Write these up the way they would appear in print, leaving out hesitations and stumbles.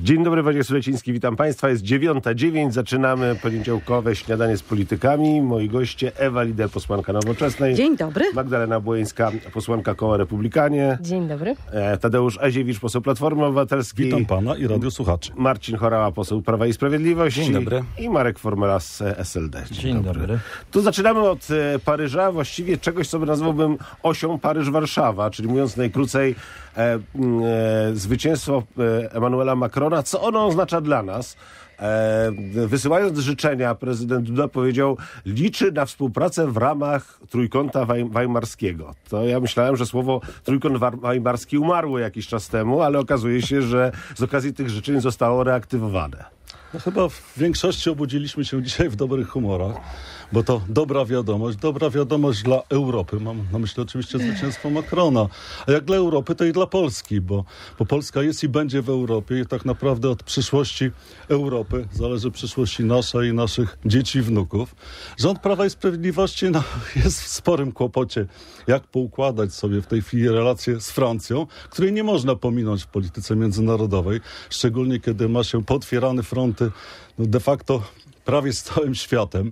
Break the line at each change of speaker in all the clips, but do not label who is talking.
Dzień dobry, Wojciech Suleciński, witam Państwa. Jest 9:09, zaczynamy poniedziałkowe śniadanie z politykami. Moi goście: Ewa Lieder, posłanka Nowoczesnej.
Dzień dobry.
Magdalena Błońska, posłanka Koła Republikanie.
Dzień dobry.
Tadeusz Aziewicz, poseł Platformy Obywatelskiej.
Witam pana i radiosłuchaczy.
Marcin Horała, poseł Prawa i Sprawiedliwości.
Dzień dobry.
I Marek Formela z SLD.
Dzień dobry.
Tu zaczynamy od Paryża, właściwie czegoś, co by nazwałbym osią Paryż-Warszawa, czyli mówiąc najkrócej, zwycięstwo Emmanuela Macrona. Co ono oznacza dla nas? Wysyłając życzenia, prezydent Duda powiedział: liczy na współpracę w ramach Trójkąta Weimarskiego. To ja myślałem, że słowo Trójkąt Weimarski umarło jakiś czas temu, ale okazuje się, że z okazji tych życzeń zostało reaktywowane.
No, chyba w większości obudziliśmy się dzisiaj w dobrych humorach, bo to dobra wiadomość dla Europy. Mam na myśli oczywiście zwycięstwo Macrona. A jak dla Europy, to i dla Polski, bo Polska jest i będzie w Europie i tak naprawdę od przyszłości Europy zależy przyszłości nasza i naszych dzieci i wnuków. Rząd Prawa i Sprawiedliwości jest w sporym kłopocie, jak poukładać sobie w tej chwili relacje z Francją, której nie można pominąć w polityce międzynarodowej, szczególnie kiedy ma się pootwierane fronty de facto prawie z całym światem.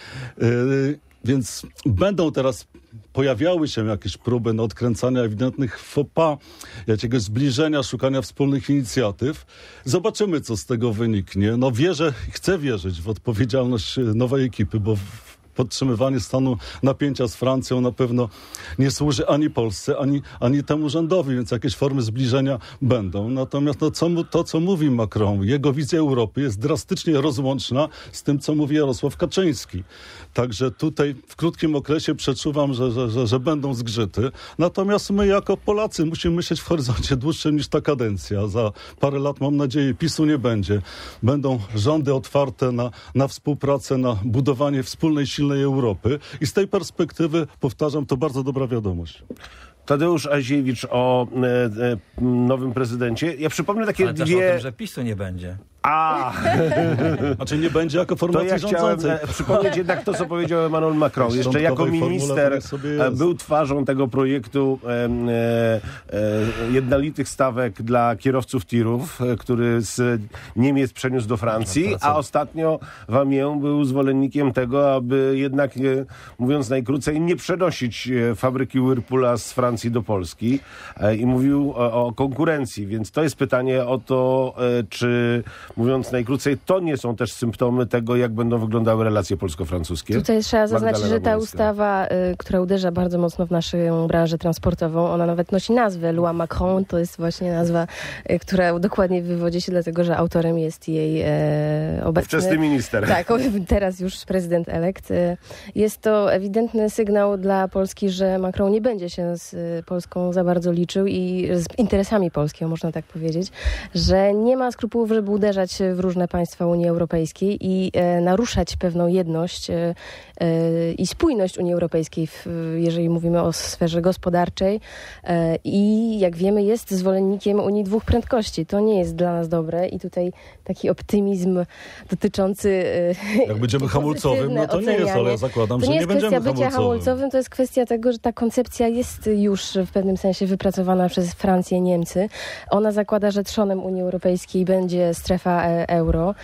Więc będą teraz pojawiały się jakieś próby odkręcania ewidentnych faux pas, jakiegoś zbliżenia, szukania wspólnych inicjatyw. Zobaczymy, co z tego wyniknie. Chcę wierzyć w odpowiedzialność nowej ekipy, bo podtrzymywanie stanu napięcia z Francją na pewno nie służy ani Polsce, ani temu rządowi, więc jakieś formy zbliżenia będą. Natomiast to, co mówi Macron, jego wizja Europy jest drastycznie rozłączna z tym, co mówi Jarosław Kaczyński. Także tutaj w krótkim okresie przeczuwam, że będą zgrzyty. Natomiast my jako Polacy musimy myśleć w horyzoncie dłuższym niż ta kadencja. Za parę lat, mam nadzieję, PiS-u nie będzie. Będą rządy otwarte na współpracę, na budowanie wspólnej, silnej Europy. I z tej perspektywy, powtarzam, to bardzo dobra wiadomość.
Tadeusz Aziewicz o nowym prezydencie. Ja przypomnę takie
ale
dwie...
też o tym, że PiS-u nie będzie.
Znaczy nie będzie jako formacji rządzącej.
Chciałem przypomnieć jednak to, co powiedział Emmanuel Macron. Jeszcze jako minister był twarzą tego projektu jednolitych stawek dla kierowców tirów, który z Niemiec przeniósł do Francji, a ostatnio w Amiens był zwolennikiem tego, aby jednak, mówiąc najkrócej, nie przenosić fabryki Whirlpoola z Francji do Polski i mówił o konkurencji. Więc to jest pytanie o to, czy, mówiąc najkrócej, to nie są też symptomy tego, jak będą wyglądały relacje polsko-francuskie.
Tutaj trzeba zaznaczyć,
Magdalena
że ta
Błońska.
ustawa, która uderza bardzo mocno w naszą branżę transportową, ona nawet nosi nazwę Loi Macron. To jest właśnie nazwa, która dokładnie wywodzi się, dlatego że autorem jest jej obecny...
Wczesny minister.
Tak, teraz już prezydent elekt. Jest to ewidentny sygnał dla Polski, że Macron nie będzie się z Polską za bardzo liczył i z interesami Polski, można tak powiedzieć, że nie ma skrupułów, żeby uderzać w różne państwa Unii Europejskiej i naruszać pewną jedność i spójność Unii Europejskiej, jeżeli mówimy o sferze gospodarczej. I jak wiemy, jest zwolennikiem Unii dwóch prędkości. To nie jest dla nas dobre i tutaj taki optymizm dotyczący...
Jak będziemy hamulcowym, no to nie jest, ale ja zakładam, że nie będziemy hamulcowym.
To nie jest kwestia bycia hamulcowym, to jest kwestia tego, że ta koncepcja jest już w pewnym sensie wypracowana przez Francję, Niemcy. Ona zakłada, że trzonem Unii Europejskiej będzie strefa euro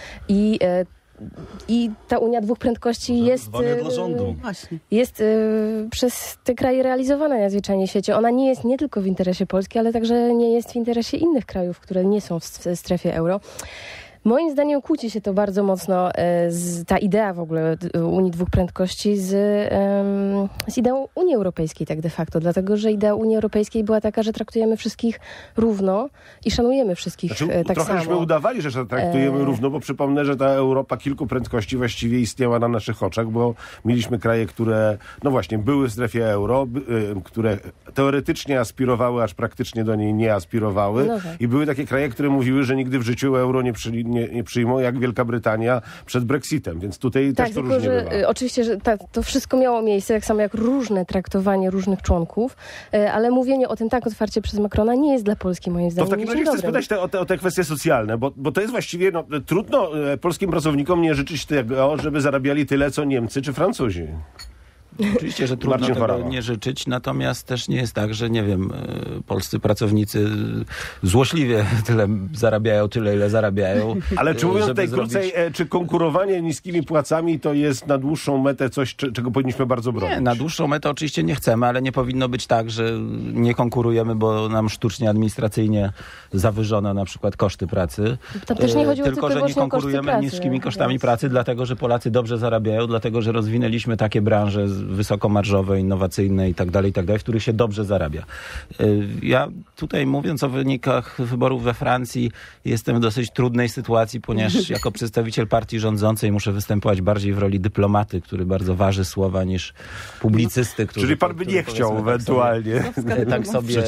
i ta Unia dwóch prędkości jest przez te kraje realizowana najzwyczajniej w świecie. Ona nie jest nie tylko w interesie Polski, ale także nie jest w interesie innych krajów, które nie są w strefie euro. Moim zdaniem kłóci się to bardzo mocno, ta idea w ogóle Unii dwóch prędkości z ideą Unii Europejskiej tak de facto, dlatego że idea Unii Europejskiej była taka, że traktujemy wszystkich równo i szanujemy wszystkich tak samo.
Trochę żeśmy udawali, że traktujemy równo, bo przypomnę, że ta Europa kilku prędkości właściwie istniała na naszych oczach, bo mieliśmy kraje, które no właśnie były w strefie euro, które teoretycznie aspirowały, aż praktycznie do niej nie aspirowały.
No tak.
I były takie kraje, które mówiły, że nigdy w życiu euro nie przyjmą, jak Wielka Brytania przed Brexitem, więc tutaj też to różnie bywa.
Oczywiście, że to wszystko miało miejsce, tak samo jak różne traktowanie różnych członków, ale mówienie o tym tak otwarcie przez Macrona nie jest dla Polski, moim
To
zdaniem.
w takim razie chcę spytać o te kwestie socjalne, bo to jest właściwie, trudno polskim pracownikom nie życzyć tego, żeby zarabiali tyle, co Niemcy czy Francuzi.
Oczywiście, że trudno tego nie życzyć, natomiast też nie jest tak, że nie wiem, polscy pracownicy złośliwie tyle zarabiają, ile zarabiają.
Ale czy mówiąc najkrócej, czy konkurowanie niskimi płacami to jest na dłuższą metę coś, czego powinniśmy bardzo bronić?
Nie, na dłuższą metę oczywiście nie chcemy, ale nie powinno być tak, że nie konkurujemy, bo nam sztucznie administracyjnie zawyżono na przykład koszty pracy.
To też nie chodziło
tylko że nie konkurujemy niskimi kosztami pracy, dlatego że Polacy dobrze zarabiają, dlatego że rozwinęliśmy takie branże wysokomarżowe, innowacyjne i tak dalej, w których się dobrze zarabia. Ja tutaj mówiąc o wynikach wyborów we Francji jestem w dosyć trudnej sytuacji, ponieważ jako przedstawiciel partii rządzącej muszę występować bardziej w roli dyplomaty, który bardzo waży słowa niż publicysty.
Czyli pan by nie chciał ewentualnie.
Tak sobie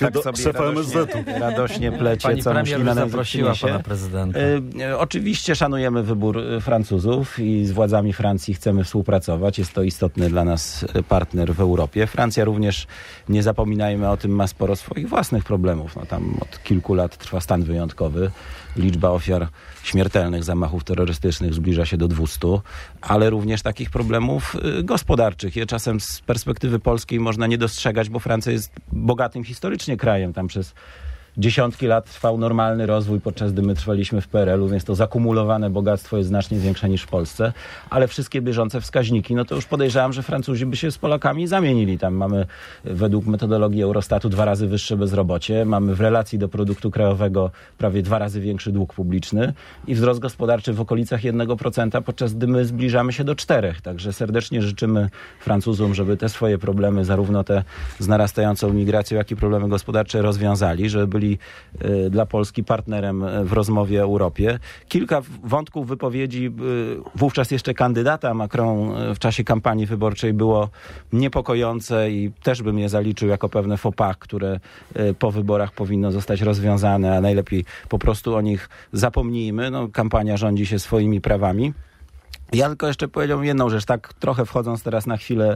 radośnie plecie,
pani
co
premier zaprosiła pana prezydenta.
Oczywiście szanujemy wybór Francuzów i z władzami Francji chcemy współpracować. Jest to istotny dla nas partner w Europie. Francja również, nie zapominajmy o tym, ma sporo swoich własnych problemów. No, tam od kilku lat trwa stan wyjątkowy. Liczba ofiar śmiertelnych zamachów terrorystycznych zbliża się do 200, ale również takich problemów gospodarczych. Je czasem z perspektywy polskiej można nie dostrzegać, bo Francja jest bogatym historycznie krajem. Tam przez dziesiątki lat trwał normalny rozwój, podczas gdy my trwaliśmy w PRL-u, więc to zakumulowane bogactwo jest znacznie większe niż w Polsce, ale wszystkie bieżące wskaźniki, no to już podejrzewam, że Francuzi by się z Polakami zamienili. Tam mamy według metodologii Eurostatu 2 razy wyższe bezrobocie, mamy w relacji do produktu krajowego prawie 2 razy większy dług publiczny i wzrost gospodarczy w okolicach 1%, podczas gdy my zbliżamy się do 4%. Także serdecznie życzymy Francuzom, żeby te swoje problemy, zarówno te z narastającą migracją, jak i problemy gospodarcze rozwiązali, żeby byli dla Polski partnerem w rozmowie o Europie. Kilka wątków wypowiedzi wówczas jeszcze kandydata Macron w czasie kampanii wyborczej było niepokojące i też bym je zaliczył jako pewne faux pas, które po wyborach powinno zostać rozwiązane, a najlepiej po prostu o nich zapomnijmy. No, kampania rządzi się swoimi prawami. Ja tylko jeszcze powiedziałbym jedną rzecz, tak trochę wchodząc teraz na chwilę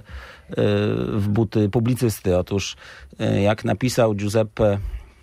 w buty publicysty. Otóż jak napisał Giuseppe,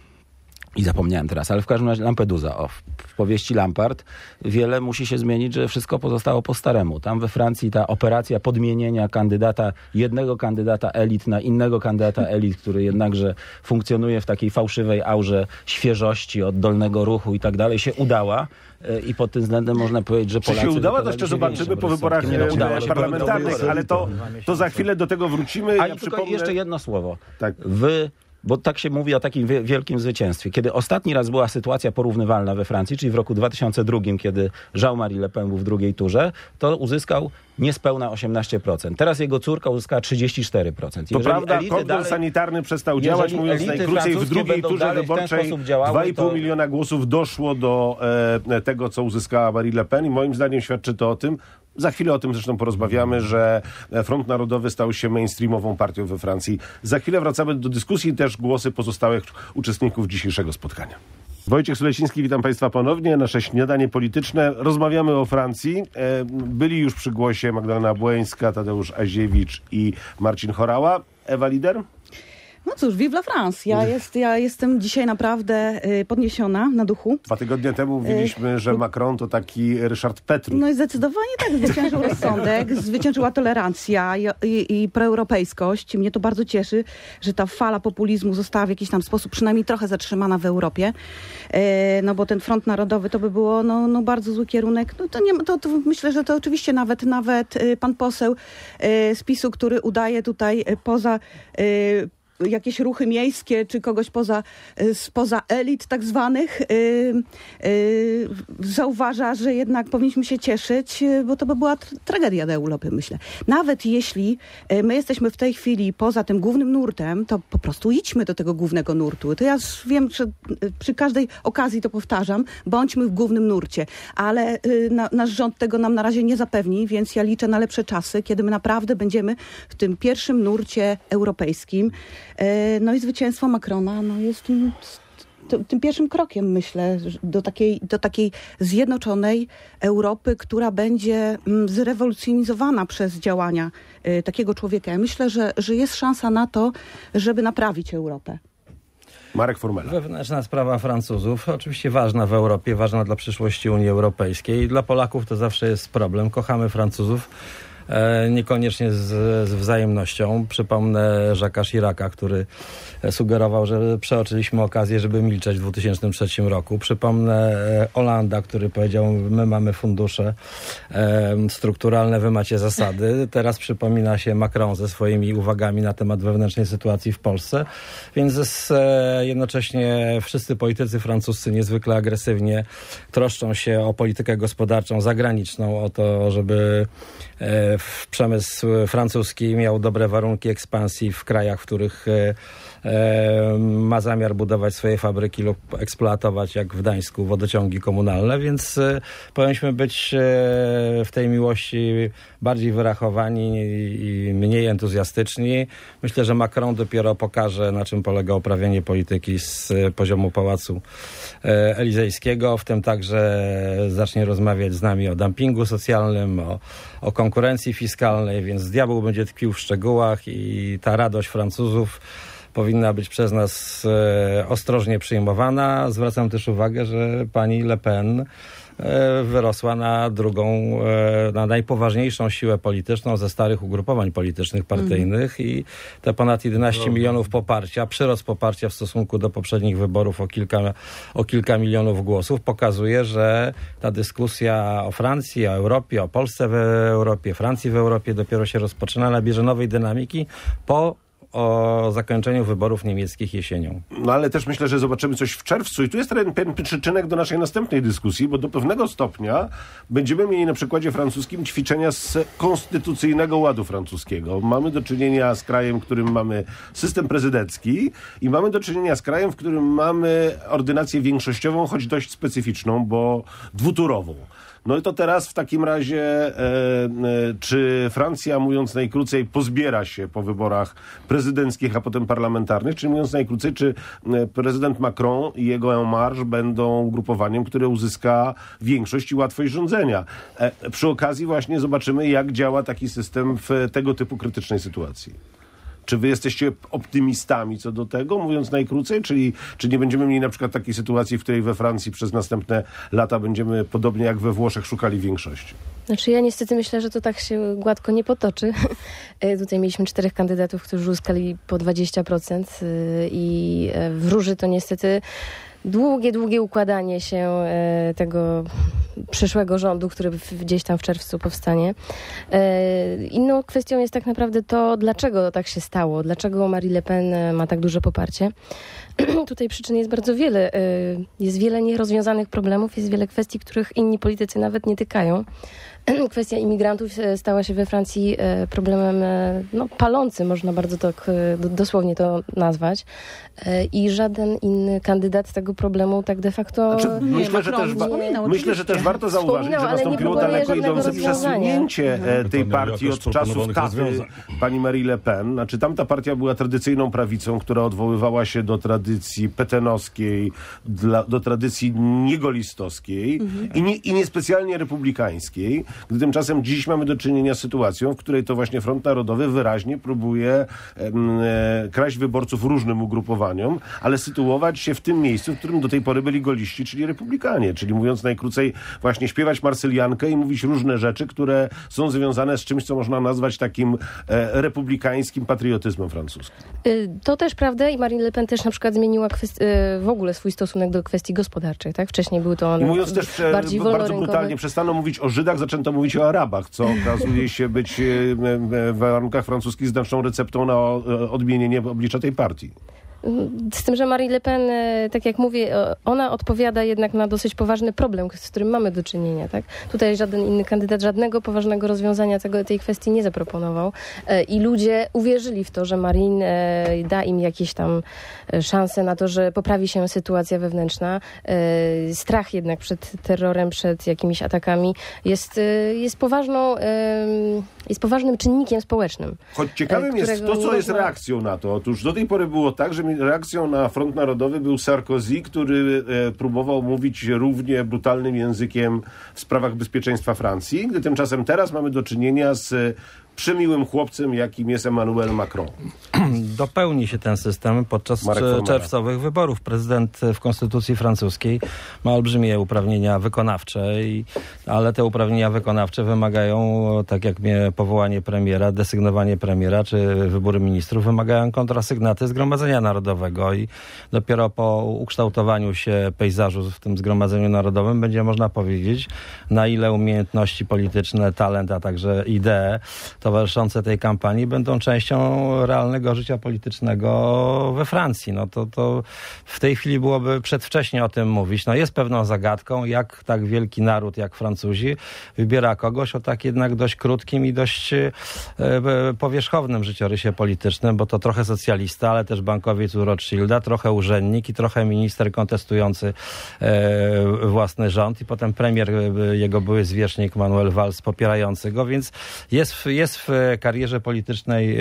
i zapomniałem teraz, ale w każdym razie Lampedusa, w powieści Lampart, wiele musi się zmienić, że wszystko pozostało po staremu. Tam we Francji ta operacja podmienienia jednego kandydata elit na innego kandydata elit, który jednakże funkcjonuje w takiej fałszywej aurze świeżości, oddolnego ruchu i tak dalej, się udała. I pod tym względem można powiedzieć, że Polacy...
Czy się udała, to jeszcze zobaczymy po wyborach parlamentarnych, ale to za chwilę do tego wrócimy.
A ja tylko jeszcze jedno słowo. Tak. Bo tak się mówi o takim wielkim zwycięstwie. Kiedy ostatni raz była sytuacja porównywalna we Francji, czyli w roku 2002, kiedy Jean-Marie Le Pen był w drugiej turze, to uzyskał niespełna 18%. Teraz jego córka uzyskała 34%.
To prawda, kordon sanitarny przestał działać, mówiąc najkrócej, w drugiej turze wyborczej 2,5 miliona głosów doszło do tego, co uzyskała Marine Le Pen i moim zdaniem świadczy to o tym, za chwilę o tym zresztą porozmawiamy, że Front Narodowy stał się mainstreamową partią we Francji. Za chwilę wracamy do dyskusji i też głosy pozostałych uczestników dzisiejszego spotkania. Wojciech Suleciński, witam Państwa ponownie. Nasze śniadanie polityczne. Rozmawiamy o Francji. Byli już przy głosie Magdalena Błońska, Tadeusz Aziewicz i Marcin Horała. Ewa Lider?
No cóż, vive la France. Ja jestem dzisiaj naprawdę podniesiona na duchu.
2 tygodnie temu mówiliśmy, że Macron to taki Ryszard Petru.
No i zdecydowanie tak, zwyciężył rozsądek, zwyciężyła tolerancja i proeuropejskość. Mnie to bardzo cieszy, że ta fala populizmu została w jakiś tam sposób przynajmniej trochę zatrzymana w Europie. No bo ten Front Narodowy to by było no bardzo zły kierunek. No to myślę, że to oczywiście nawet pan poseł z PiS-u, który udaje tutaj poza jakieś ruchy miejskie, czy kogoś spoza elit tak zwanych, zauważa, że jednak powinniśmy się cieszyć, bo to by była tragedia dla Europy, myślę. Nawet jeśli my jesteśmy w tej chwili poza tym głównym nurtem, to po prostu idźmy do tego głównego nurtu. To ja wiem, że przy każdej okazji to powtarzam, bądźmy w głównym nurcie, ale nasz rząd tego nam na razie nie zapewni, więc ja liczę na lepsze czasy, kiedy my naprawdę będziemy w tym pierwszym nurcie europejskim. No i zwycięstwo Macrona jest tym pierwszym krokiem, myślę, do takiej zjednoczonej Europy, która będzie zrewolucjonizowana przez działania takiego człowieka. Ja myślę, że jest szansa na to, żeby naprawić Europę.
Marek Formela.
Wewnętrzna sprawa Francuzów, oczywiście ważna w Europie, ważna dla przyszłości Unii Europejskiej. Dla Polaków to zawsze jest problem. Kochamy Francuzów, niekoniecznie z wzajemnością. Przypomnę Jacques'a Chiraca, który sugerował, że przeoczyliśmy okazję, żeby milczeć w 2003 roku. Przypomnę Hollanda, który powiedział, my mamy fundusze strukturalne, wy macie zasady. Teraz przypomina się Macron ze swoimi uwagami na temat wewnętrznej sytuacji w Polsce. Więc jednocześnie wszyscy politycy francuscy niezwykle agresywnie troszczą się o politykę gospodarczą zagraniczną, o to, żeby przemysł francuski miał dobre warunki ekspansji w krajach, w których ma zamiar budować swoje fabryki lub eksploatować, jak w Gdańsku, wodociągi komunalne, więc powinniśmy być w tej miłości bardziej wyrachowani i mniej entuzjastyczni. Myślę, że Macron dopiero pokaże, na czym polega uprawianie polityki z poziomu Pałacu Elizejskiego, w tym także zacznie rozmawiać z nami o dumpingu socjalnym, o konkurencji fiskalnej, więc diabeł będzie tkwił w szczegółach i ta radość Francuzów powinna być przez nas ostrożnie przyjmowana. Zwracam też uwagę, że pani Le Pen wyrosła na na najpoważniejszą siłę polityczną ze starych ugrupowań politycznych, partyjnych i te ponad 11 milionów poparcia, przyrost poparcia w stosunku do poprzednich wyborów o kilka milionów głosów pokazuje, że ta dyskusja o Francji, o Europie, o Polsce w Europie, Francji w Europie dopiero się rozpoczyna, nabierze nowej dynamiki po zakończeniu wyborów niemieckich jesienią.
No ale też myślę, że zobaczymy coś w czerwcu i tu jest ten przyczynek do naszej następnej dyskusji, bo do pewnego stopnia będziemy mieli na przykładzie francuskim ćwiczenia z konstytucyjnego ładu francuskiego. Mamy do czynienia z krajem, w którym mamy system prezydencki i mamy do czynienia z krajem, w którym mamy ordynację większościową, choć dość specyficzną, bo dwuturową. No i to teraz w takim razie, czy Francja, mówiąc najkrócej, pozbiera się po wyborach prezydenckich, a potem parlamentarnych, czyli mówiąc najkrócej, czy prezydent Macron i jego En Marche będą ugrupowaniem, które uzyska większość i łatwość rządzenia. Przy okazji właśnie zobaczymy, jak działa taki system w tego typu krytycznej sytuacji. Czy wy jesteście optymistami co do tego, mówiąc najkrócej? Czyli czy nie będziemy mieli na przykład takiej sytuacji, w której we Francji przez następne lata będziemy, podobnie jak we Włoszech, szukali większości?
Znaczy ja niestety myślę, że to tak się gładko nie potoczy. Tutaj mieliśmy 4 kandydatów, którzy uzyskali po 20% i wróży to niestety długie układanie się tego przyszłego rządu, który gdzieś tam w czerwcu powstanie. Inną kwestią jest tak naprawdę to, dlaczego tak się stało, dlaczego Marine Le Pen ma tak duże poparcie. Tutaj przyczyn jest bardzo wiele. Jest wiele nierozwiązanych problemów, jest wiele kwestii, których inni politycy nawet nie tykają. Kwestia imigrantów stała się we Francji problemem palącym, można bardzo tak dosłownie to nazwać. I żaden inny kandydat tego problemu tak de facto...
Myślę, że też warto zauważyć, że nastąpiło daleko idące przesunięcie tej partii od czasów taty pani Marine Le Pen. Znaczy tamta partia była tradycyjną prawicą, która odwoływała się do tradycji petenowskiej, do tradycji niegolistowskiej i niespecjalnie republikańskiej. Gdy tymczasem dziś mamy do czynienia z sytuacją, w której to właśnie Front Narodowy wyraźnie próbuje kraść wyborców różnym ugrupowaniom, ale sytuować się w tym miejscu, w którym do tej pory byli goliści, czyli republikanie. Czyli mówiąc najkrócej, właśnie śpiewać marsyliankę i mówić różne rzeczy, które są związane z czymś, co można nazwać takim republikańskim patriotyzmem francuskim.
To też prawda i Marine Le Pen też na przykład zmieniła w ogóle swój stosunek do kwestii gospodarczych. Tak? Wcześniej był to on
mówiąc też
bardziej
bardzo brutalnie, przestano mówić o Żydach, zaczęto mówić o Arabach, co okazuje się być w warunkach francuskich znaczną receptą na odmienienie oblicza tej partii.
Z tym, że Marine Le Pen, tak jak mówię, ona odpowiada jednak na dosyć poważny problem, z którym mamy do czynienia. Tak? Tutaj żaden inny kandydat żadnego poważnego rozwiązania tej kwestii nie zaproponował. I ludzie uwierzyli w to, że Marine da im jakieś tam szanse na to, że poprawi się sytuacja wewnętrzna. Strach jednak przed terrorem, przed jakimiś atakami jest poważnym czynnikiem społecznym.
Choć ciekawym jest to, co jest reakcją na to. Otóż do tej pory było tak, że reakcją na Front Narodowy był Sarkozy, który próbował mówić równie brutalnym językiem w sprawach bezpieczeństwa Francji, gdy tymczasem teraz mamy do czynienia z przemiłym chłopcem, jakim jest Emmanuel Macron.
Dopełni się ten system podczas czerwcowych wyborów. Prezydent w konstytucji francuskiej ma olbrzymie uprawnienia wykonawcze, ale te uprawnienia wykonawcze wymagają, tak jak powołanie premiera, desygnowanie premiera czy wybory ministrów, wymagają kontrasygnaty Zgromadzenia Narodowego i dopiero po ukształtowaniu się pejzażu w tym Zgromadzeniu Narodowym będzie można powiedzieć, na ile umiejętności polityczne, talent, a także idee towarzyszące tej kampanii będą częścią realnego życia politycznego we Francji. No to w tej chwili byłoby przedwcześnie o tym mówić. No jest pewną zagadką, jak tak wielki naród jak Francuzi wybiera kogoś o tak jednak dość krótkim i dość powierzchownym życiorysie politycznym, bo to trochę socjalista, ale też bankowiec u Rothschilda, trochę urzędnik i trochę minister kontestujący własny rząd i potem premier, jego były zwierzchnik Manuel Valls popierający go, więc jest w karierze politycznej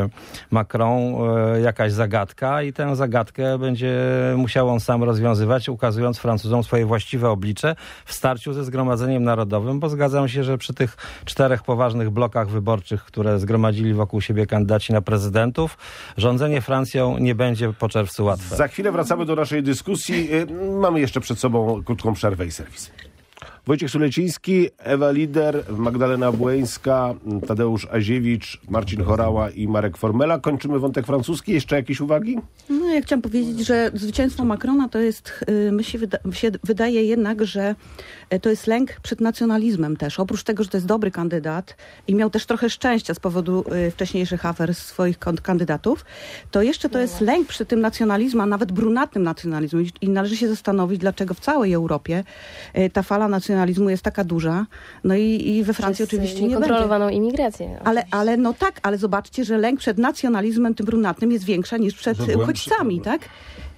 Macron jakaś zagadka i tę zagadkę będzie musiał on sam rozwiązywać, ukazując Francuzom swoje właściwe oblicze w starciu ze Zgromadzeniem Narodowym, bo zgadzam się, że przy tych 4 poważnych blokach wyborczych, które zgromadzili wokół siebie kandydaci na prezydentów, rządzenie Francją nie będzie po czerwcu łatwe.
Za chwilę wracamy do naszej dyskusji. Mamy jeszcze przed sobą krótką przerwę i serwis. Wojciech Suleciński, Ewa Lider, Magdalena Błeńska, Tadeusz Aziewicz, Marcin Horała i Marek Formela. Kończymy wątek francuski. Jeszcze jakieś uwagi?
No, ja chciałam powiedzieć, że zwycięstwo Macrona to jest, mi się wydaje jednak, że to jest lęk przed nacjonalizmem też. Oprócz tego, że to jest dobry kandydat i miał też trochę szczęścia z powodu wcześniejszych afer swoich kandydatów, to jeszcze to jest lęk przed tym nacjonalizmem, a nawet brunatnym nacjonalizmem. I należy się zastanowić, dlaczego w całej Europie ta fala nacjonalizmu jest taka duża. No i we Francji oczywiście nie będzie.
Kontrolowaną imigrację.
Ale no tak, ale zobaczcie, że lęk przed nacjonalizmem tym brunatnym jest większa niż przed uchodźcami, tak?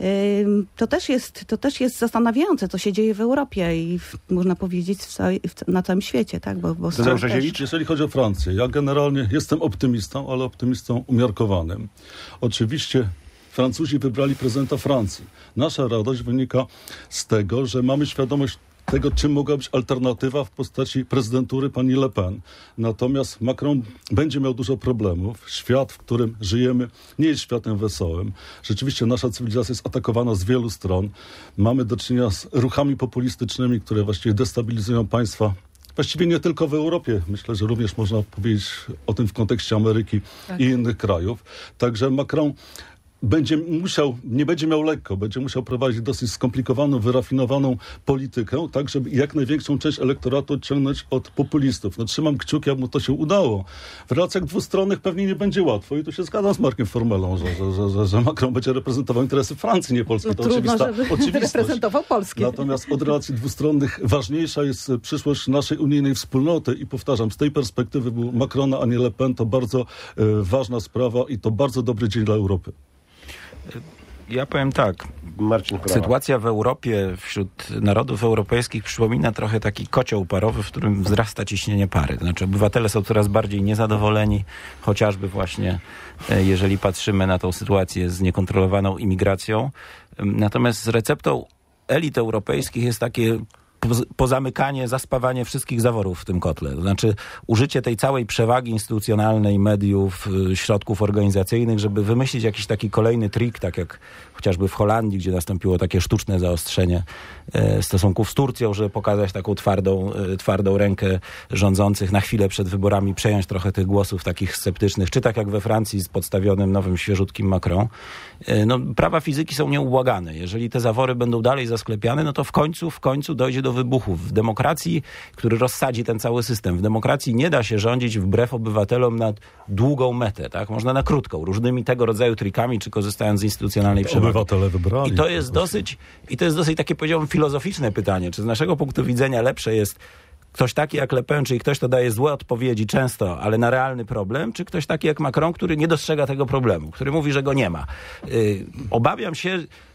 To też jest zastanawiające, co się dzieje w Europie i można powiedzieć na całym świecie, tak? Bo
jeżeli chodzi o Francję, ja generalnie jestem optymistą, ale optymistą umiarkowanym. Oczywiście Francuzi wybrali prezydenta Francji. Nasza radość wynika z tego, że mamy świadomość tego, czym mogła być alternatywa w postaci prezydentury pani Le Pen. Natomiast Macron będzie miał dużo problemów. Świat, w którym żyjemy, nie jest światem wesołym. Rzeczywiście nasza cywilizacja jest atakowana z wielu stron. Mamy do czynienia z ruchami populistycznymi, które właściwie destabilizują państwa. Właściwie nie tylko w Europie. Myślę, że również można powiedzieć o tym w kontekście Ameryki i innych krajów. Także Macron nie będzie miał lekko, będzie musiał prowadzić dosyć skomplikowaną, wyrafinowaną politykę, tak żeby jak największą część elektoratu odciągnąć od populistów. No, trzymam kciuki, aby mu to się udało. W relacjach dwustronnych pewnie nie będzie łatwo i tu się zgadzam z Markiem Formelą, że Macron będzie reprezentował interesy Francji, nie Polski. To
trudno, żeby reprezentował Polskę.
Natomiast od relacji dwustronnych ważniejsza jest przyszłość naszej unijnej wspólnoty i powtarzam, z tej perspektywy był Macrona, a nie Le Pen, to bardzo ważna sprawa i to bardzo dobry dzień dla Europy.
Ja powiem tak, sytuacja w Europie wśród narodów europejskich przypomina trochę taki kocioł parowy, w którym wzrasta ciśnienie pary. To znaczy obywatele są coraz bardziej niezadowoleni, chociażby właśnie jeżeli patrzymy na tą sytuację z niekontrolowaną imigracją. Natomiast receptą elit europejskich jest takie pozamykanie, zaspawanie wszystkich zaworów w tym kotle. To znaczy użycie tej całej przewagi instytucjonalnej, mediów, środków organizacyjnych, żeby wymyślić jakiś taki kolejny trik, tak jak chociażby w Holandii, gdzie nastąpiło takie sztuczne zaostrzenie stosunków z Turcją, żeby pokazać taką twardą rękę rządzących na chwilę przed wyborami, przejąć trochę tych głosów takich sceptycznych, czy tak jak we Francji z podstawionym nowym, świeżutkim Macron. No, prawa fizyki są nieubłagane. Jeżeli te zawory będą dalej zasklepiane, no to w końcu dojdzie do wybuchów. W demokracji, który rozsadzi ten cały system, w demokracji nie da się rządzić wbrew obywatelom na długą metę, tak? Można na krótką, różnymi tego rodzaju trikami, czy korzystając z instytucjonalnej przewagi.
Obywatele wybrali.
I to jest dosyć takie, powiedziałbym, filozoficzne pytanie. Czy z naszego punktu widzenia lepsze jest ktoś taki jak Le Pen, czyli ktoś, kto daje złe odpowiedzi często, ale na realny problem, czy ktoś taki jak Macron, który nie dostrzega tego problemu, który mówi, że go nie ma. Obawiam się,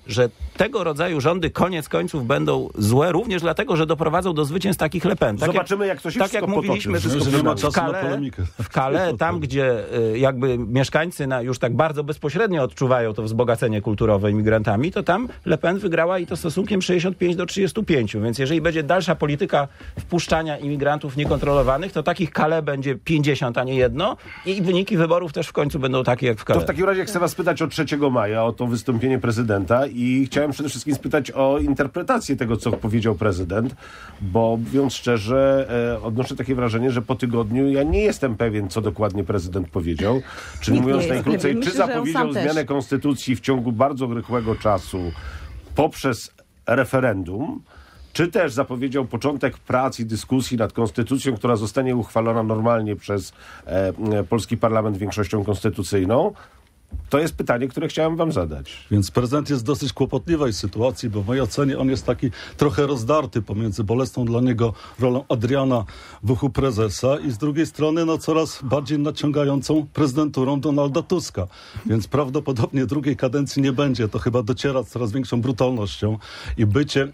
że tego rodzaju rządy koniec końców będą złe, również dlatego, że doprowadzą do zwycięstw takich Le Pen.
Zobaczymy, jak to się
tak jak mówiliśmy, w Calais, tam gdzie jakby mieszkańcy już tak bardzo bezpośrednio odczuwają to wzbogacenie kulturowe imigrantami, to tam Le Pen wygrała i to stosunkiem 65-35. Więc jeżeli będzie dalsza polityka wpuszczania imigrantów niekontrolowanych, to takich Calais będzie 50, a nie jedno i wyniki wyborów też w końcu będą takie jak w Calais.
To w takim razie chcę was spytać o 3 maja, o to wystąpienie prezydenta i chciałem przede wszystkim spytać o interpretację tego, co powiedział prezydent, bo mówiąc szczerze, odnoszę takie wrażenie, że po tygodniu ja nie jestem pewien, co dokładnie prezydent powiedział. Czyli mówiąc najkrócej, czy zapowiedział zmianę konstytucji w ciągu bardzo rychłego czasu poprzez referendum, czy też zapowiedział początek prac i dyskusji nad konstytucją, która zostanie uchwalona normalnie przez polski parlament większością konstytucyjną. To jest pytanie, które chciałem wam zadać.
Więc prezydent jest w dosyć kłopotliwej sytuacji, bo w mojej ocenie on jest taki trochę rozdarty pomiędzy bolesną dla niego rolą Adriana w uchu prezesa i z drugiej strony coraz bardziej naciągającą prezydenturą Donalda Tuska. Więc prawdopodobnie drugiej kadencji nie będzie. To chyba dociera z coraz większą brutalnością i bycie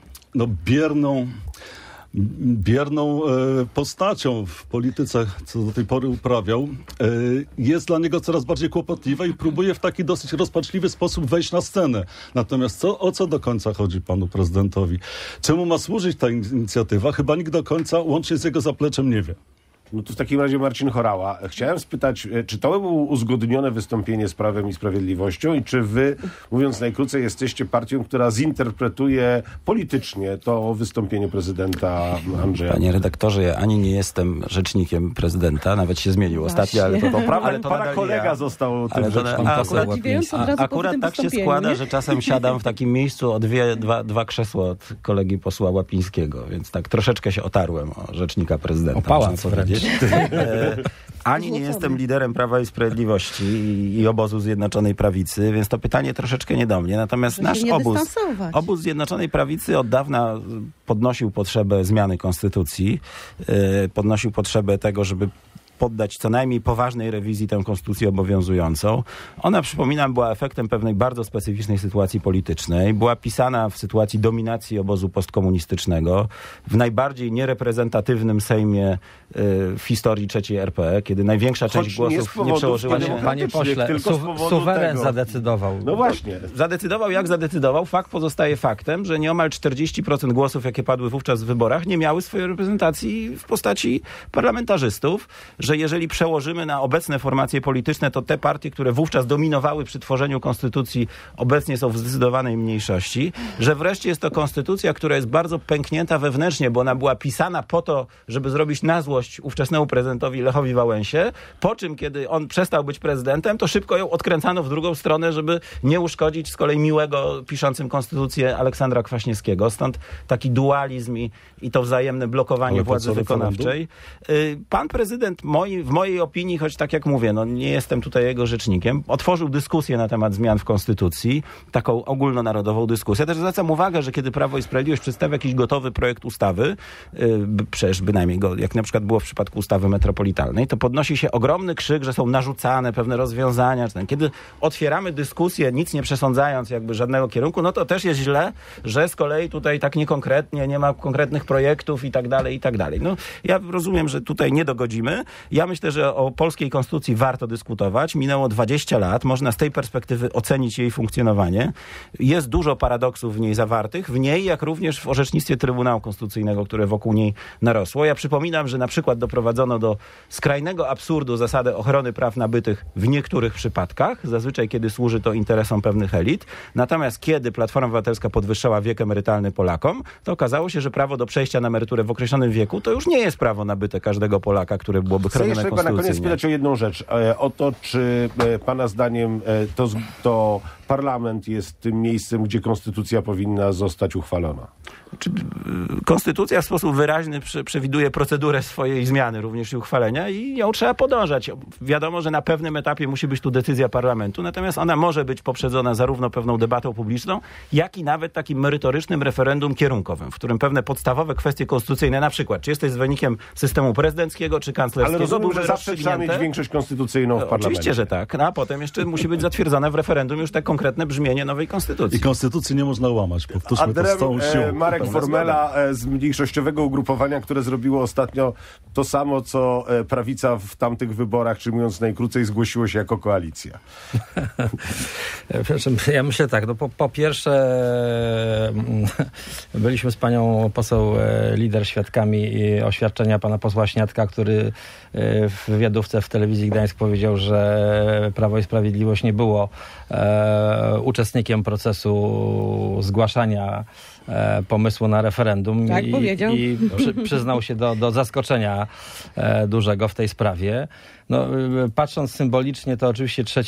bierną postacią w polityce, co do tej pory uprawiał, jest dla niego coraz bardziej kłopotliwe i próbuje w taki dosyć rozpaczliwy sposób wejść na scenę. Natomiast o co do końca chodzi panu prezydentowi? Czemu ma służyć ta inicjatywa? Chyba nikt do końca, łącznie z jego zapleczem, nie wie.
No to w takim razie Marcin Horała. Chciałem spytać, czy to było uzgodnione wystąpienie z Prawem i Sprawiedliwością i czy wy, mówiąc najkrócej, jesteście partią, która zinterpretuje politycznie to wystąpienie prezydenta Andrzeja?
Panie redaktorze, ja ani nie jestem rzecznikiem prezydenta, nawet się zmienił ostatnio, ale to prawda. Ale to
pana kolega został tym rzecznikiem.
Akurat tak się składa, że czasem siadam w takim miejscu o dwa krzesła od kolegi posła Łapińskiego, więc tak troszeczkę się otarłem o rzecznika prezydenta.
O pałac wręcz.
Ani nie jestem liderem Prawa i Sprawiedliwości i obozu Zjednoczonej Prawicy, więc to pytanie troszeczkę nie do mnie. Natomiast nasz obóz Zjednoczonej Prawicy od dawna podnosił potrzebę zmiany konstytucji, podnosił potrzebę tego, żeby poddać co najmniej poważnej rewizji tę konstytucję obowiązującą. Ona, przypominam, była efektem pewnej bardzo specyficznej sytuacji politycznej. Była pisana w sytuacji dominacji obozu postkomunistycznego, w najbardziej niereprezentatywnym Sejmie w historii III RP, kiedy największa część głosów nie przełożyła się...
Panie pośle, suweren zadecydował.
No właśnie.
Zadecydował jak zadecydował. Fakt pozostaje faktem, że nieomal 40% głosów, jakie padły wówczas w wyborach, nie miały swojej reprezentacji w postaci parlamentarzystów, że jeżeli przełożymy na obecne formacje polityczne, to te partie, które wówczas dominowały przy tworzeniu konstytucji, obecnie są w zdecydowanej mniejszości, że wreszcie jest to konstytucja, która jest bardzo pęknięta wewnętrznie, bo ona była pisana po to, żeby zrobić na złość ówczesnemu prezydentowi Lechowi Wałęsie, po czym, kiedy on przestał być prezydentem, to szybko ją odkręcano w drugą stronę, żeby nie uszkodzić z kolei miłego, piszącym konstytucję Aleksandra Kwaśniewskiego. Stąd taki dualizm i to wzajemne blokowanie władzy wykonawczej. Pan prezydent w mojej opinii, choć tak jak mówię, nie jestem tutaj jego rzecznikiem, otworzył dyskusję na temat zmian w konstytucji, taką ogólnonarodową dyskusję. Też zwracam uwagę, że kiedy Prawo i Sprawiedliwość przedstawia jakiś gotowy projekt ustawy, przecież bynajmniej go, jak na przykład było w przypadku ustawy metropolitalnej, to podnosi się ogromny krzyk, że są narzucane pewne rozwiązania. Kiedy otwieramy dyskusję, nic nie przesądzając jakby żadnego kierunku, no to też jest źle, że z kolei tutaj tak niekonkretnie, nie ma konkretnych projektów i tak dalej, i tak dalej. No, ja rozumiem, że tutaj nie dogodzimy. Ja myślę, że o polskiej konstytucji warto dyskutować. Minęło 20 lat. Można z tej perspektywy ocenić jej funkcjonowanie. Jest dużo paradoksów w niej zawartych. W niej, jak również w orzecznictwie Trybunału Konstytucyjnego, które wokół niej narosło. Ja przypominam, że na przykład doprowadzono do skrajnego absurdu zasadę ochrony praw nabytych w niektórych przypadkach. Zazwyczaj, kiedy służy to interesom pewnych elit. Natomiast kiedy Platforma Obywatelska podwyższała wiek emerytalny Polakom, to okazało się, że prawo do przejścia na emeryturę w określonym wieku to już nie jest prawo nabyte każdego Polaka, które byłoby chronione konstytucyjnie.
Chcę na koniec spytać o jedną rzecz. O to, czy pana zdaniem to parlament jest tym miejscem, gdzie konstytucja powinna zostać uchwalona?
Konstytucja w sposób wyraźny przewiduje procedurę swojej zmiany, również i uchwalenia i ją trzeba podążać. Wiadomo, że na pewnym etapie musi być tu decyzja parlamentu, natomiast ona może być poprzedzona zarówno pewną debatą publiczną, jak i nawet takim merytorycznym referendum kierunkowym, w którym pewne podstawowe kwestie konstytucyjne, na przykład, czy jesteś zwolennikiem systemu prezydenckiego, czy kanclerskiego,
ale rozumiem, że zawsze trzeba mieć większość konstytucyjną w parlamencie.
Oczywiście, że tak. A potem jeszcze musi być zatwierdzona w referendum już ta konkretna konkretne brzmienie nowej konstytucji.
I konstytucji nie można łamać, powtórzmy to z całą siłą.
Marek Formela z mniejszościowego ugrupowania, które zrobiło ostatnio to samo, co prawica w tamtych wyborach, czy mówiąc najkrócej, zgłosiło się jako koalicja.
Ja myślę tak, no po pierwsze byliśmy z panią poseł Lider świadkami oświadczenia pana posła Śniadka, który w wywiadówce w telewizji Gdańsk powiedział, że Prawo i Sprawiedliwość nie było uczestnikiem procesu zgłaszania pomysłu na referendum.
Tak powiedział.
I przyznał się do zaskoczenia dużego w tej sprawie. No, patrząc symbolicznie, to oczywiście 3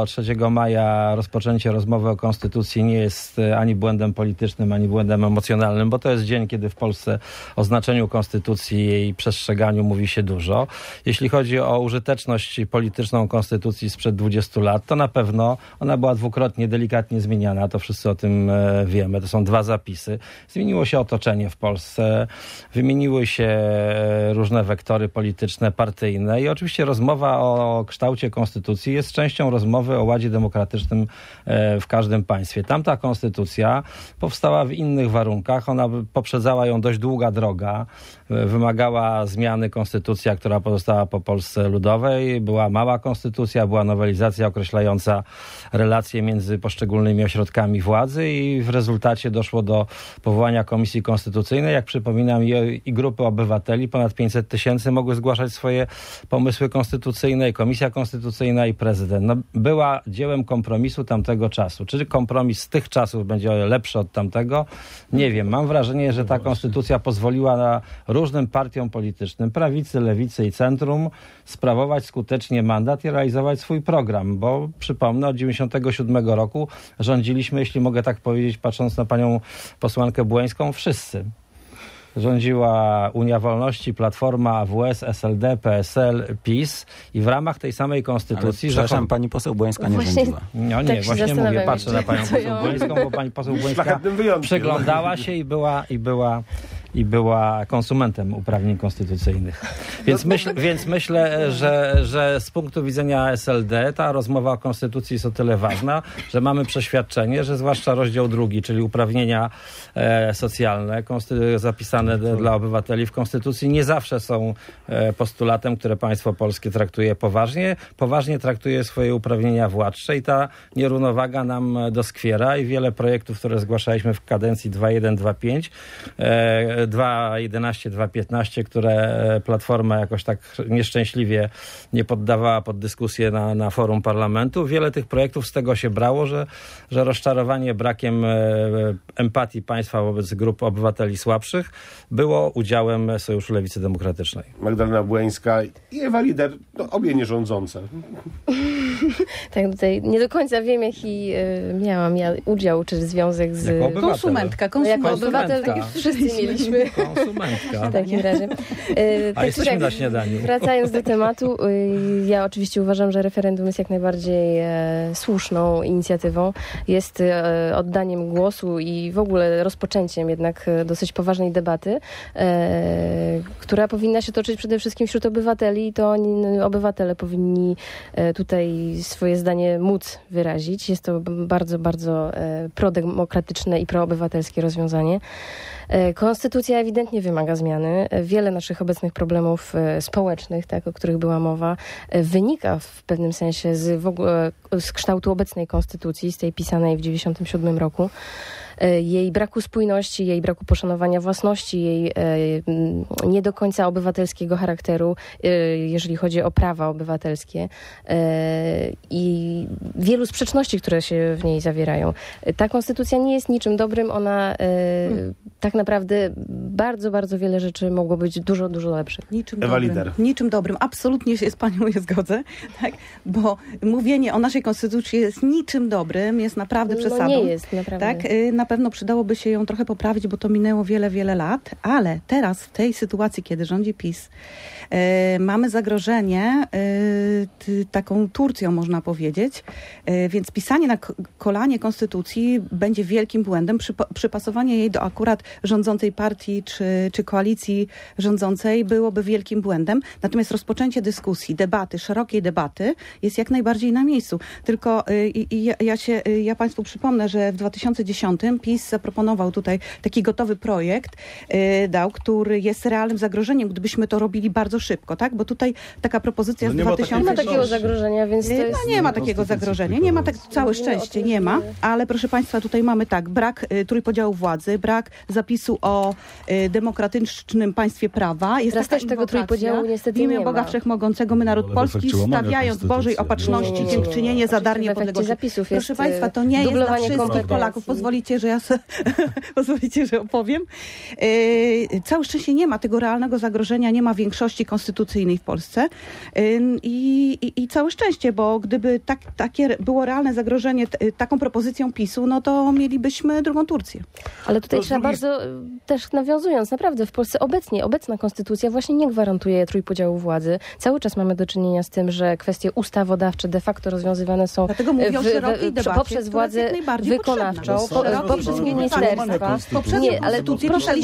maja rozpoczęcie rozmowy o konstytucji nie jest ani błędem politycznym, ani błędem emocjonalnym, bo to jest dzień, kiedy w Polsce o znaczeniu konstytucji i jej przestrzeganiu mówi się dużo. Jeśli chodzi o użyteczność polityczną konstytucji sprzed 20 lat, to na pewno ona była dwukrotnie delikatnie zmieniana, to wszyscy o tym wiemy. To są 2 zapisy. Zmieniło się otoczenie w Polsce, wymieniły się różne wektory polityczne, partyjne i oczywiście rozmowa o kształcie konstytucji jest częścią rozmowy o ładzie demokratycznym w każdym państwie. Tamta konstytucja powstała w innych warunkach. Ona poprzedzała ją dość długa droga. Wymagała zmiany konstytucja, która pozostała po Polsce Ludowej. Była mała konstytucja, była nowelizacja określająca relacje między poszczególnymi ośrodkami władzy i w rezultacie doszło do powołania Komisji Konstytucyjnej. Jak przypominam, i grupy obywateli, ponad 500 000 mogły zgłaszać swoje pomysły konstytucyjne, i Komisja Konstytucyjna, i prezydent. No, była dziełem kompromisu tamtego czasu. Czy kompromis z tych czasów będzie lepszy od tamtego? Nie wiem. Mam wrażenie, że ta konstytucja pozwoliła na różnym partiom politycznym, prawicy, lewicy i centrum, sprawować skutecznie mandat i realizować swój program, bo przypomnę, od 1997 roku rządziliśmy, jeśli mogę tak powiedzieć, patrząc na panią posłankę Błońską, wszyscy. Rządziła Unia Wolności, Platforma, AWS, SLD, PSL, PiS i w ramach tej samej konstytucji...
Przepraszam, pani poseł Błońska nie rządziła.
No nie,
tak
właśnie mówię, patrzę na panią poseł Błońską, bo pani poseł Błońska przeglądała się i była konsumentem uprawnień konstytucyjnych. Więc myślę, że z punktu widzenia SLD ta rozmowa o konstytucji jest o tyle ważna, że mamy przeświadczenie, że zwłaszcza rozdział 2, czyli uprawnienia socjalne zapisane dla obywateli w konstytucji, nie zawsze są postulatem, które państwo polskie traktuje poważnie. Poważnie traktuje swoje uprawnienia władcze i ta nierównowaga nam doskwiera i wiele projektów, które zgłaszaliśmy w kadencji 2.1, 2.5, 2.11, 2.15, które Platforma jakoś tak nieszczęśliwie nie poddawała pod dyskusję na forum parlamentu. Wiele tych projektów z tego się brało, że rozczarowanie brakiem empatii państwa wobec grup obywateli słabszych było udziałem Sojuszu Lewicy Demokratycznej.
Magdalena Błońska i Ewa Lider, no, obie nierządzące.
Tak, tutaj nie do końca wiem, jaki miałam udział, czy związek z...
Jako obywatel.
Konsumentka.
Jako obywatel, tak wszyscy mieliśmy.
Konsumentka.
W takim razie.
A jesteśmy na śniadaniu.
Wracając do tematu, ja oczywiście uważam, że referendum jest jak najbardziej słuszną inicjatywą. Jest oddaniem głosu i w ogóle rozpoczęciem jednak dosyć poważnej debaty, która powinna się toczyć przede wszystkim wśród obywateli i to oni, obywatele, powinni tutaj swoje zdanie móc wyrazić. Jest to bardzo, bardzo prodemokratyczne i proobywatelskie rozwiązanie. Konstytucja ewidentnie wymaga zmiany. Wiele naszych obecnych problemów społecznych, tak, o których była mowa, wynika w pewnym sensie z kształtu obecnej konstytucji, z tej pisanej w 1997 roku. Jej braku spójności, jej braku poszanowania własności, jej nie do końca obywatelskiego charakteru, jeżeli chodzi o prawa obywatelskie i wielu sprzeczności, które się w niej zawierają. Ta konstytucja nie jest niczym dobrym, ona tak naprawdę bardzo, bardzo wiele rzeczy mogło być dużo, dużo lepszych.
Niczym dobrym. Absolutnie się z panią nie zgodzę, tak? Bo mówienie o naszej konstytucji jest niczym dobrym, jest naprawdę przesadą.
Nie jest, naprawdę.
Tak? Na pewno przydałoby się ją trochę poprawić, bo to minęło wiele, wiele lat, ale teraz w tej sytuacji, kiedy rządzi PiS, mamy zagrożenie taką Turcją, można powiedzieć, więc pisanie na kolanie konstytucji będzie wielkim błędem. Przypasowanie jej do akurat rządzącej partii czy koalicji rządzącej byłoby wielkim błędem. Natomiast rozpoczęcie dyskusji, debaty, szerokiej debaty jest jak najbardziej na miejscu. Tylko ja Państwu przypomnę, że w 2010 PiS zaproponował tutaj taki gotowy projekt, który jest realnym zagrożeniem, gdybyśmy to robili bardzo szybko, tak? Bo tutaj taka propozycja z 2010...
Nie ma takiego zagrożenia, więc to jest...
nie ma takiego zagrożenia. Nie ma całe szczęście, nie ma. Ale proszę Państwa, tutaj mamy brak trójpodziału władzy, brak zapisu o demokratycznym państwie prawa. Jest
teraz też tego trójpodziału niestety
w imię
nie
Boga
ma.
Wszechmogącego my naród polski, stawiając Bożej opatrzności dziękczynienie za dar niepodległości.
Proszę
Państwa, to nie jest dla wszystkich Polaków. Pozwolicie, że opowiem. Całe szczęście nie ma tego realnego zagrożenia, nie ma większości konstytucyjnej w Polsce. I całe szczęście, bo gdyby takie było realne zagrożenie taką propozycją PiS-u, no to mielibyśmy drugą Turcję.
Ale tutaj trzeba bardzo, też nawiązując, naprawdę w Polsce obecna konstytucja właśnie nie gwarantuje trójpodziału władzy. Cały czas mamy do czynienia z tym, że kwestie ustawodawcze de facto rozwiązywane są poprzez władzę wykonawczą, poprzez ministerstwa. Nie, ale proszę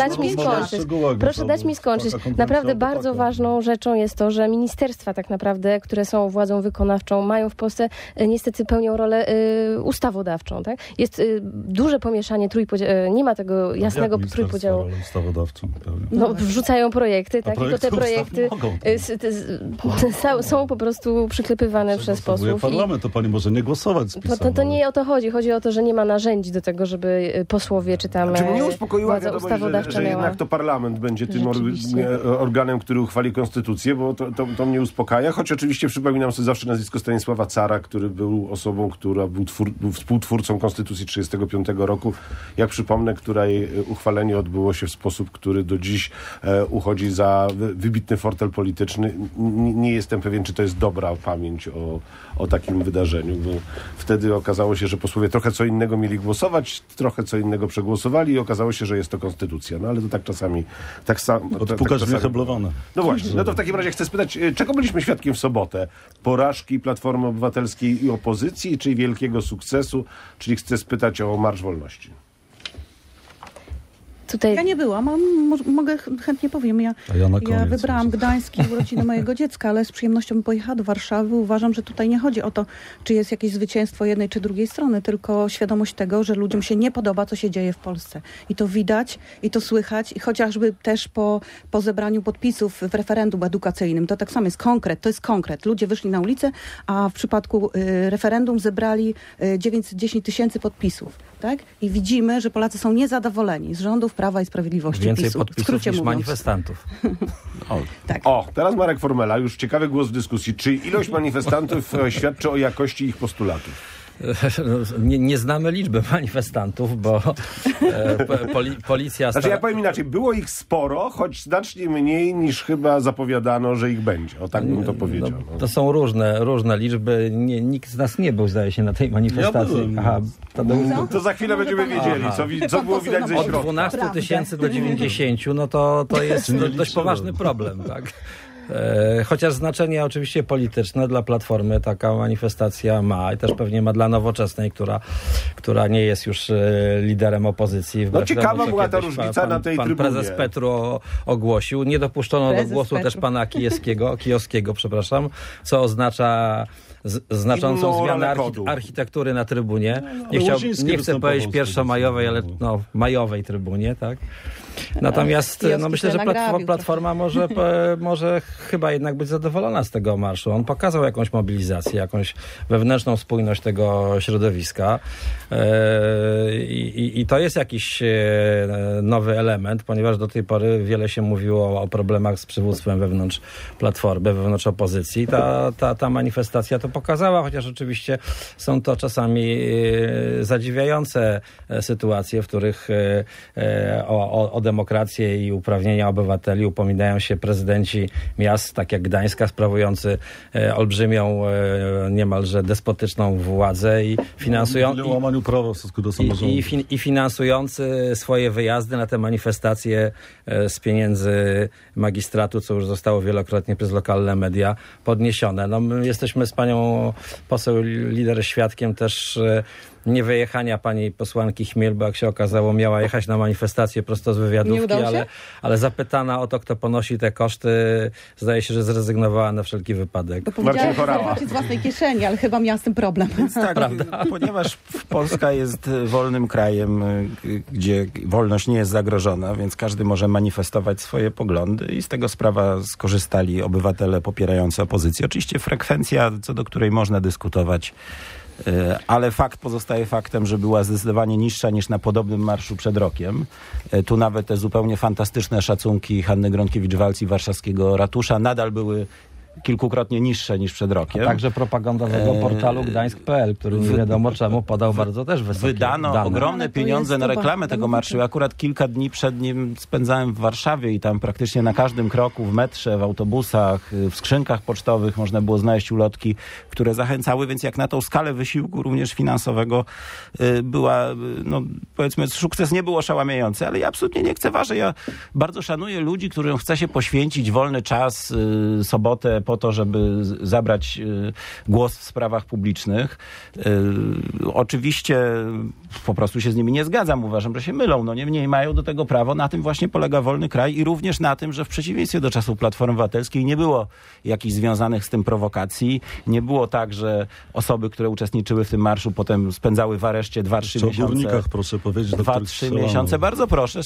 dać mi skończyć. Naprawdę bardzo ważną rzeczą jest to, że ministerstwa tak naprawdę, które są władzą wykonawczą, mają w Polsce niestety pełnią rolę ustawodawczą. Tak? Jest duże pomieszanie nie ma tego jasnego trójpodziału. Wrzucają projekty, tak? I to te projekty są po prostu przyklepywane przez posłów.
Parlament, to pani może nie głosować z PiS-em.
To nie o to chodzi. Chodzi o to, że nie ma narzędzi do tego, żeby posłowie czy tam władza ustawodawcza
że jednak to parlament będzie tym organem, który uchwali konstytucję, bo to mnie uspokaja, choć oczywiście przypominam sobie zawsze nazwisko Stanisława Cara, który był osobą, która był współtwórcą Konstytucji 1935 roku. Jak przypomnę, której uchwalenie odbyło się w sposób, który do dziś uchodzi za wybitny fortel polityczny. Nie jestem pewien, czy to jest dobra pamięć o takim wydarzeniu, bo wtedy okazało się, że posłowie trochę co innego mieli głosować, trochę co innego przegłosowali i okazało się, że jest to konstytucja. No ale to tak czasami...
Odpukać nieheblowane.
No właśnie, no to w takim razie chcę spytać, czego byliśmy świadkiem w sobotę? Porażki Platformy Obywatelskiej i opozycji, czy wielkiego sukcesu? Czyli chcę spytać o Marsz Wolności.
Ja nie byłam, mogę chętnie powiem. Ja wybrałam Gdańsk i urodziny mojego dziecka, ale z przyjemnością bym pojechała do Warszawy. Uważam, że tutaj nie chodzi o to, czy jest jakieś zwycięstwo jednej czy drugiej strony, tylko świadomość tego, że ludziom się nie podoba, co się dzieje w Polsce. I to widać, i to słychać, i chociażby też po zebraniu podpisów w referendum edukacyjnym. To tak samo jest konkret, to jest konkret. Ludzie wyszli na ulicę, a w przypadku referendum zebrali 910 tysięcy podpisów. Tak? I widzimy, że Polacy są niezadowoleni z rządów Prawa i Sprawiedliwości.
Więcej podpisów niż manifestantów.
Tak.
Teraz Marek Formela, już ciekawy głos w dyskusji. Czy ilość manifestantów świadczy o jakości ich postulatów?
Nie znamy liczby manifestantów, bo policja...
ja powiem inaczej, było ich sporo, choć znacznie mniej niż chyba zapowiadano, że ich będzie. O tak bym to powiedział.
To są różne liczby. Nikt z nas nie był, zdaje się, na tej manifestacji.
To za chwilę będziemy wiedzieli, co było widać ze środka.
Od 12 tysięcy do 90, no to jest dość poważny problem, tak? Chociaż znaczenie oczywiście polityczne dla Platformy taka manifestacja ma i też pewnie ma dla Nowoczesnej, która nie jest już liderem opozycji.
Ciekawa była ta różnica na tej trybunie.
Pan prezes Petru ogłosił. Nie dopuszczono do głosu też pana Kijowskiego, co oznacza znaczącą zmianę architektury na trybunie. Nie chcę powiedzieć pierwszomajowej, ale majowej trybunie, tak? Natomiast myślę, że Platforma może chyba jednak być zadowolona z tego marszu. On pokazał jakąś mobilizację, jakąś wewnętrzną spójność tego środowiska i to jest jakiś nowy element, ponieważ do tej pory wiele się mówiło o problemach z przywództwem wewnątrz Platformy, wewnątrz opozycji. Ta manifestacja to pokazała, chociaż oczywiście są to czasami zadziwiające sytuacje, w których o demokrację i uprawnienia obywateli upominają się prezydenci miast, tak jak Gdańska, sprawujący olbrzymią, niemalże despotyczną władzę i finansujący swoje wyjazdy na te manifestacje z pieniędzy magistratu, co już zostało wielokrotnie przez lokalne media podniesione. My jesteśmy z panią poseł lider świadkiem też niewyjechania pani posłanki Chmiel, bo jak się okazało, miała jechać na manifestację prosto z wywiadówki, ale zapytana o to, kto ponosi te koszty, zdaje się, że zrezygnowała na wszelki wypadek.
Bo powiedziała, że zapłaci z własnej kieszeni, ale chyba miała z tym problem.
Więc tak, ponieważ Polska jest wolnym krajem, gdzie wolność nie jest zagrożona, więc każdy może manifestować swoje poglądy i z tego sprawa skorzystali obywatele popierający opozycję. Oczywiście frekwencja, co do której można dyskutować, ale fakt pozostaje faktem, że była zdecydowanie niższa niż na podobnym marszu przed rokiem. Tu nawet te zupełnie fantastyczne szacunki Hanny Gronkiewicz-Waltz i warszawskiego ratusza nadal były kilkukrotnie niższe niż przed rokiem.
A także propagandowego portalu gdańsk.pl, który nie wiadomo czemu podał bardzo też wysokie
Wydano
dane.
ogromne pieniądze na reklamę tego marszu. Ja akurat kilka dni przed nim spędzałem w Warszawie i tam praktycznie na każdym kroku, w metrze, w autobusach, w skrzynkach pocztowych można było znaleźć ulotki, które zachęcały, więc jak na tą skalę wysiłku również finansowego była, no powiedzmy, sukces nie był oszałamiający, ale ja absolutnie nie lekceważę. Ja bardzo szanuję ludzi, którym chce się poświęcić wolny czas, sobotę po to, żeby zabrać głos w sprawach publicznych. Oczywiście po prostu się z nimi nie zgadzam. Uważam, że się mylą. No niemniej mają do tego prawo. Na tym właśnie polega wolny kraj i również na tym, że w przeciwieństwie do czasów Platformy Obywatelskiej nie było jakichś związanych z tym prowokacji. Nie było tak, że osoby, które uczestniczyły w tym marszu, potem spędzały w areszcie 2-3 miesiące.
O górnikach proszę powiedzieć.
2-3 miesiące. Bardzo proszę.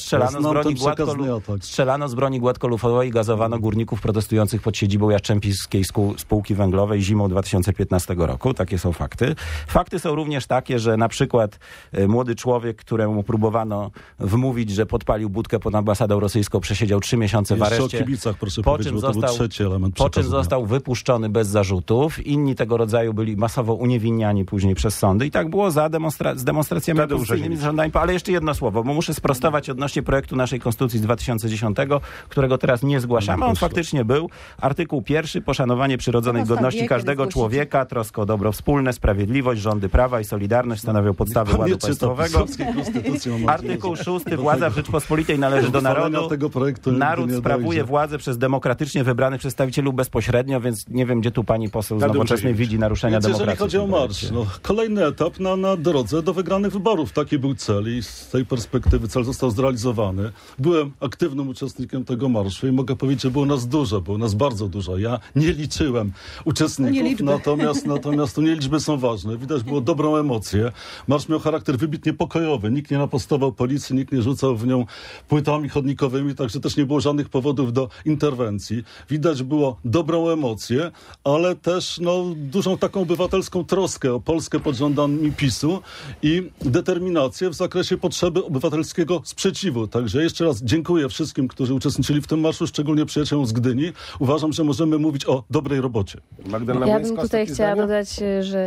Strzelano z broni gładkolufowej i gazowano górników protestujących pod siedzibą Jastrzębskiej Spółki Węglowej zimą 2015 roku. Takie są fakty. Fakty są również takie, że na przykład młody człowiek, któremu próbowano wmówić, że podpalił budkę pod ambasadą rosyjską, przesiedział 3 miesiące w areszcie.
O kibicach proszę powiedzieć, bo to był trzeci element
po czym został wypuszczony bez zarzutów. Inni tego rodzaju byli masowo uniewinniani później przez sądy i tak było z demonstracjami opozycyjnymi, z rządami. Ale jeszcze jedno słowo, bo muszę sprostować odnośnie projektu naszej konstytucji z 2010, którego teraz nie zgłaszamy. On faktycznie był. Artykuł 1. Poszanowanie przyrodzonej godności każdego człowieka, troska o dobro wspólne, sprawiedliwość, rządy prawa i solidarność stanowią podstawy ładu państwowego. Artykuł 6. Władza w Rzeczpospolitej należy do narodu. Naród sprawuje władzę przez demokratycznie wybranych przedstawicieli bezpośrednio, więc nie wiem, gdzie tu pani poseł z Nowoczesnej widzi naruszenia demokracji.
Jeżeli chodzi o marsz, kolejny etap na drodze do wygranych wyborów. Taki był cel i z tej perspektywy cel został zrealizowany. Byłem aktywnym uczestnikiem tego marszu i mogę powiedzieć, że było nas dużo, było nas bardzo dużo. Ja nie liczyłem uczestników, natomiast tu nie liczby są ważne. Widać było dobrą emocję. Marsz miał charakter wybitnie pokojowy. Nikt nie napastował policji, nikt nie rzucał w nią płytami chodnikowymi, także też nie było żadnych powodów do interwencji. Widać było dobrą emocję, ale też dużą taką obywatelską troskę o Polskę pod rządami PiS-u i determinację w zakresie potrzeby obywatelskiego sprzeciwu. Także jeszcze raz dziękuję wszystkim, którzy uczestniczyli w tym marszu, szczególnie przyjaciołom z Gdyni. Uważam, że możemy mówić o dobrej robocie.
Ja bym tutaj chciała dodać, że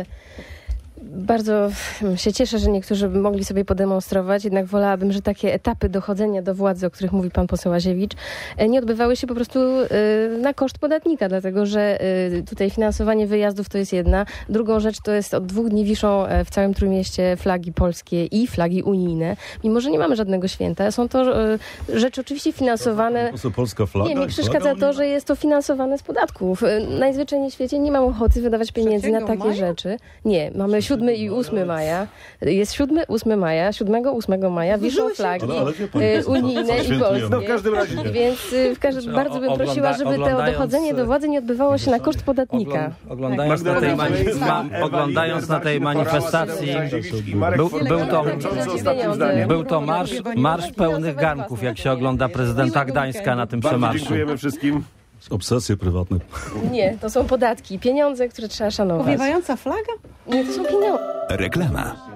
bardzo się cieszę, że niektórzy by mogli sobie podemonstrować, jednak wolałabym, że takie etapy dochodzenia do władzy, o których mówi pan poseł Łaziewicz, nie odbywały się po prostu na koszt podatnika, dlatego że tutaj finansowanie wyjazdów to jest jedna. Drugą rzecz to jest od 2 dni wiszą w całym Trójmieście flagi polskie i flagi unijne, mimo że nie mamy żadnego święta. Są to rzeczy oczywiście finansowane.
Polska flaga,
nie, mi przeszkadza to, że jest to finansowane z podatków. Najzwyczajniej w świecie nie mam ochoty wydawać pieniędzy na takie rzeczy. Nie, mamy 7 i 8 maja. Jest 7, 8 maja. 7, 8 maja wiszą flagi unijne i polskie.
No w każdym razie.
Więc bardzo bym prosiła, żeby to dochodzenie do władzy nie odbywało się na koszt podatnika.
Oglądając na tej manifestacji był to marsz pełnych garnków, jak się ogląda prezydenta Gdańska na tym przemarszu.
Dziękujemy wszystkim.
Obsesje prywatne.
Nie, to są podatki, pieniądze, które trzeba szanować.
Powiewająca flaga?
Nie, to są pieniądze.
Reklama.